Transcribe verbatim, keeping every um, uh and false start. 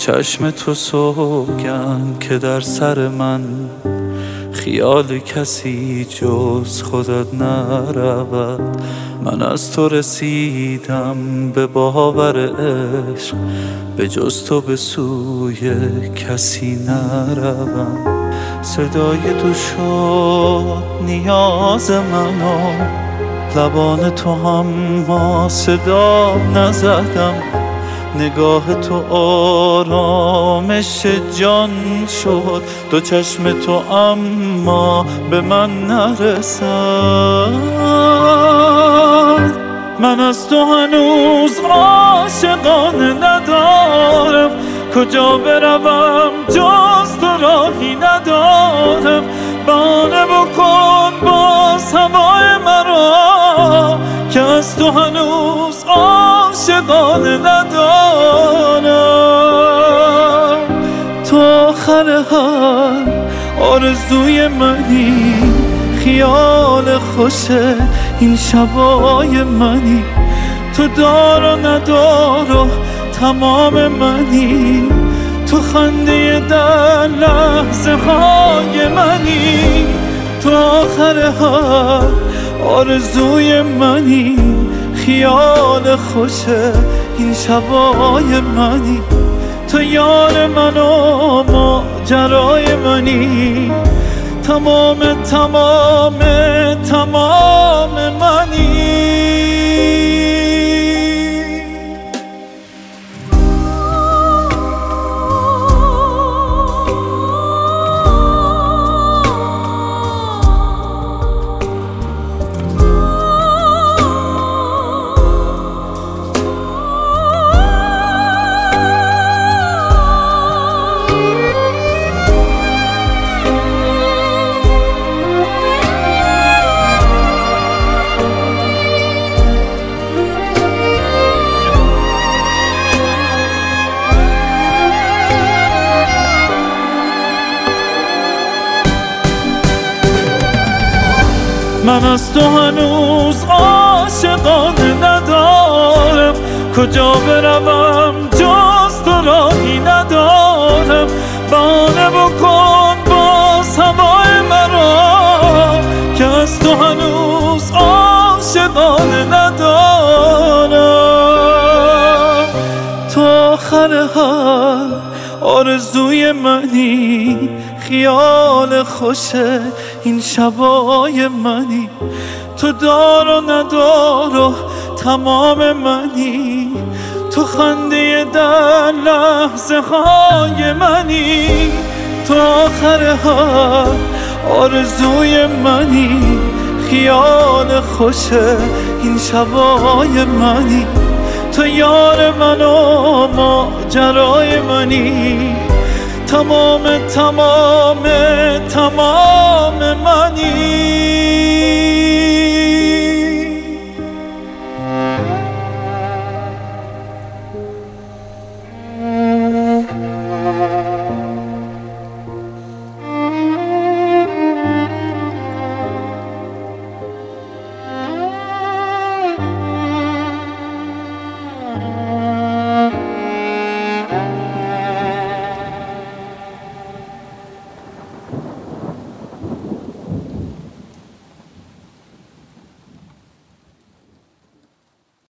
چشم تو سوگند که در سر من خیال کسی جز خودت نرود. من از تو رسیدم به باور عشق، به جز تو به سوی کسی نروم. صدای تو شد نیاز منو، لبان تو هم ما صدا نزدم. نگاه تو آرامش جان شد، دو چشم تو اما به من نرسد. من از تو هنوز عاشقانه ندارم، کجا بروم جز تو راهی ندارم. بانه بکن باز هوای مرا، که از تو هنوز عاشقانه ندارم. تو آخر هر آرزوی منی، خیال خوشه این شبای منی. تو دار و ندار و تمام منی، تو خنده در لحظه های منی. تو آخر هر آرزوی منی، خیال خوشه این شبای منی. تو یار من و ماجرای منی، تمام تمام تمام منی. من از تو هنوز عاشقانه ندارم، کجا بروم جز تو راهی ندارم. بانه بکن باز هوای مرا، که از تو هنوز عاشقانه ندارم. تو آخر هر آرزوی منی، خیال خوشه این شبای منی. تو دار و ندار و تمام منی، تو خنده در لحظه های منی. تو آخر هر آرزوی منی، خیال خوشه این شبای منی. تو یار من و ماجرای منی، تمام تمام تمام منی.